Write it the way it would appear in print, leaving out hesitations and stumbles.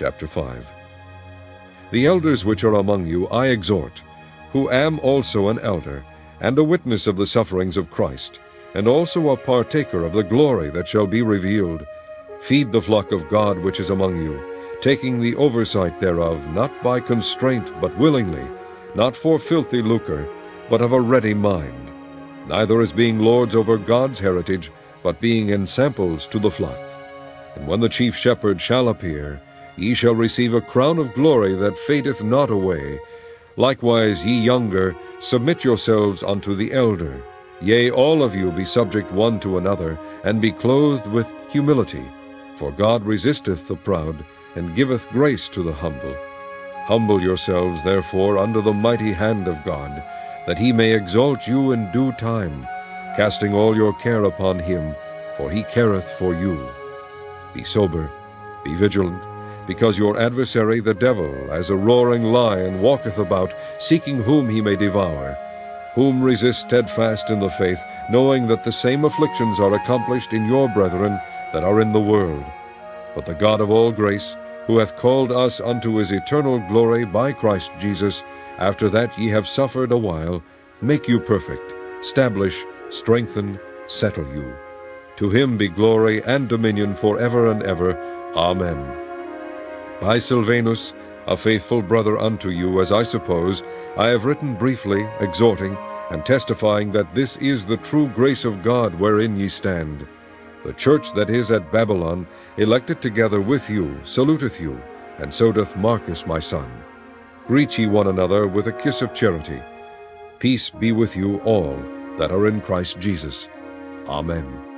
Chapter 5. The elders which are among you I exhort, who am also an elder, and a witness of the sufferings of Christ, and also a partaker of the glory that shall be revealed. Feed the flock of God which is among you, taking the oversight thereof, not by constraint, but willingly, not for filthy lucre, but of a ready mind, neither as being lords over God's heritage, but being ensamples to the flock. And when the chief shepherd shall appear, ye shall receive a crown of glory that fadeth not away. Likewise, ye younger, submit yourselves unto the elder. Yea, all of you be subject one to another, and be clothed with humility. For God resisteth the proud, and giveth grace to the humble. Humble yourselves, therefore, under the mighty hand of God, that he may exalt you in due time, casting all your care upon him, for he careth for you. Be sober, be vigilant, because your adversary the devil, as a roaring lion, walketh about, seeking whom he may devour. Whom resist steadfast in the faith, knowing that the same afflictions are accomplished in your brethren that are in the world. But the God of all grace, who hath called us unto his eternal glory by Christ Jesus, after that ye have suffered a while, make you perfect, establish, strengthen, settle you. To him be glory and dominion for ever and ever. Amen. By Silvanus, a faithful brother unto you, as I suppose, I have written briefly, exhorting, and testifying that this is the true grace of God wherein ye stand. The church that is at Babylon, elected together with you, saluteth you, and so doth Marcus my son. Greet ye one another with a kiss of charity. Peace be with you all that are in Christ Jesus. Amen.